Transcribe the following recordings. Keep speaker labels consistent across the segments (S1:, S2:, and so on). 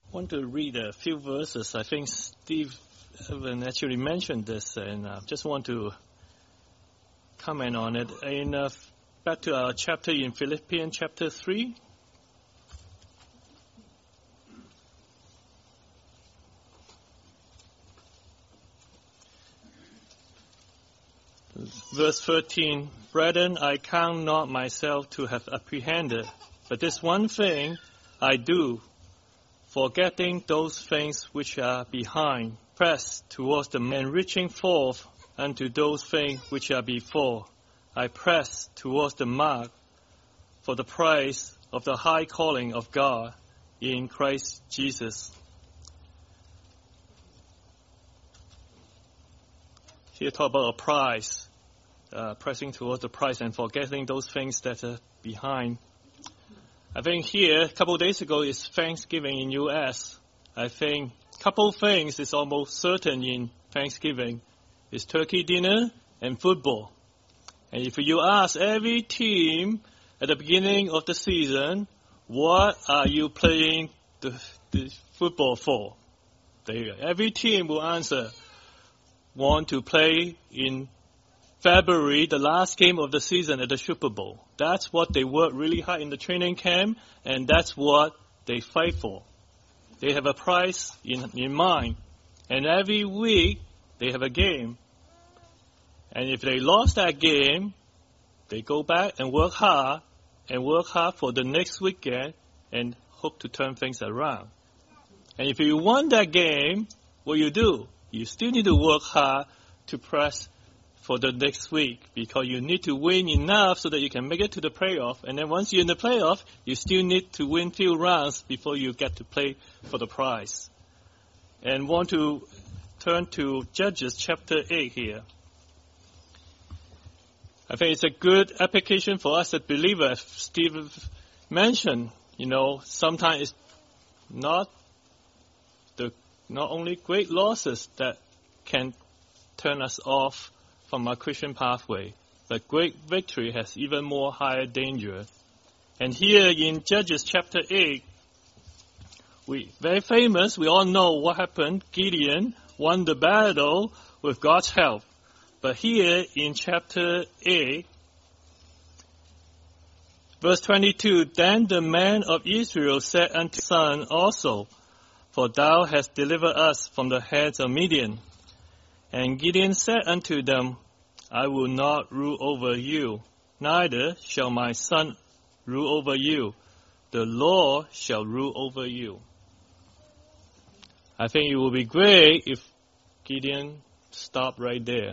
S1: want to read a few verses. I think Steve actually mentioned this, and just want to comment on it. Back to our chapter in Philippians chapter 3. Verse 13, Brethren, I count not myself to have apprehended, but this one thing I do, forgetting those things which are behind, press towards the man, reaching forth unto those things which are before. I press towards the mark for the prize of the high calling of God in Christ Jesus. Here talk about a prize, pressing towards the prize and forgetting those things that are behind. I think here, a couple of days ago, is Thanksgiving in U.S. I think a couple of things is almost certain in Thanksgiving. It's turkey dinner and football. And if you ask every team at the beginning of the season, what are you playing the football for? Every team will answer, want to play in February, the last game of the season at the Super Bowl. That's what they work really hard in the training camp, and that's what they fight for. They have a prize in mind. And every week, they have a game. And if they lost that game, they go back and work hard for the next weekend and hope to turn things around. And if you won that game, what you do? You still need to work hard to press for the next week, because you need to win enough so that you can make it to the playoff. And then once you're in the playoff, you still need to win few rounds before you get to play for the prize. And want to turn to Judges chapter 8 here. I think it's a good application for us as believers. As Steve mentioned, sometimes it's not only great losses that can turn us off from our Christian pathway, but great victory has even more higher danger. And here in Judges chapter 8, very famous, we all know what happened. Gideon won the battle with God's help. But here in chapter 8, verse 22, Then the man of Israel said unto son also, For thou hast delivered us from the hands of Midian. And Gideon said unto them, I will not rule over you, neither shall my son rule over you. The Lord shall rule over you. I think it would be great if Gideon stopped right there.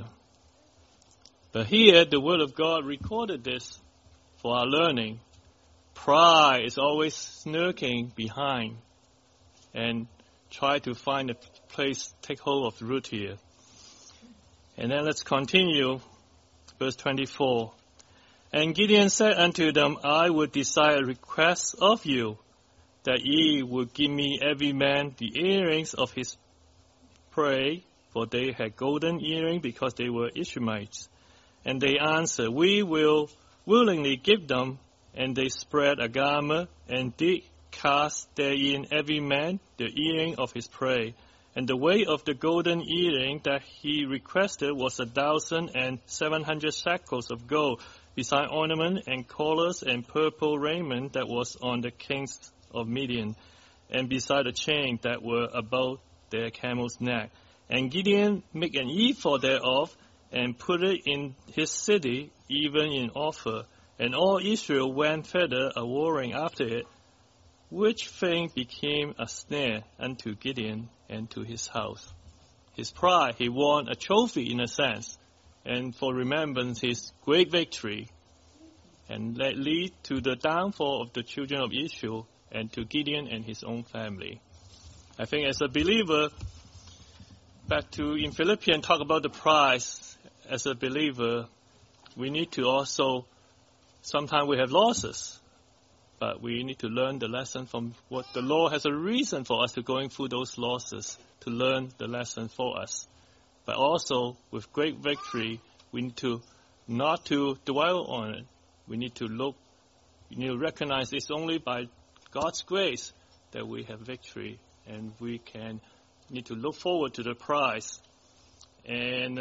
S1: But here, the Word of God recorded this for our learning. Pride is always snarking behind and try to find a place, take hold of the root here. And then let's continue, verse 24. And Gideon said unto them, I would desire a request of you, that ye would give me every man the earrings of his prey, for they had golden earrings, because they were Ishmaelites. And they answered, We will willingly give them. And they spread a garment, and did cast therein every man the earring of his prey. And the weight of the golden earring that he requested was 1,700 shekels of gold, beside ornament and collars and purple raiment that was on the kings of Midian, and beside the chain that were about their camel's neck. And Gideon made an ephod thereof, and put it in his city, even in Ophir. And all Israel went thither a-warring after it, which thing became a snare unto Gideon and to his house. His pride, he won a trophy in a sense, and for remembrance his great victory, and that lead to the downfall of the children of Israel and to Gideon and his own family. I think as a believer, back to in Philippians, talk about the prize. As a believer, we need to also, sometimes we have losses, but we need to learn the lesson from what the Lord has a reason for us to going through those losses, to learn the lesson for us. But also, with great victory, we need to not to dwell on it. We need to look, we need to recognize it's only by God's grace that we have victory and we need to look forward to the prize. And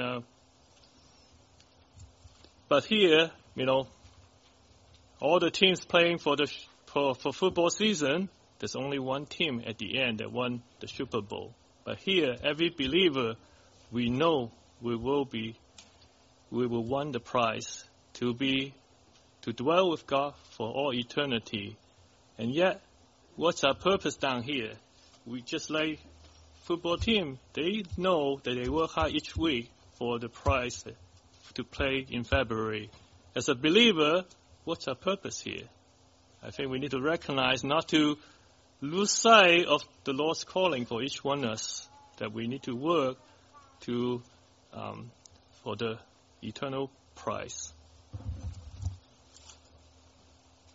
S1: but here, all the teams playing for football season, there's only one team at the end that won the Super Bowl. But here, every believer, we know we will win the prize to dwell with God for all eternity. And yet, what's our purpose down here? We just like football team, they know that they work hard each week for the prize to play in February. As a believer, what's our purpose here? I think we need to recognize not to lose sight of the Lord's calling for each one of us, that we need to work for the eternal prize.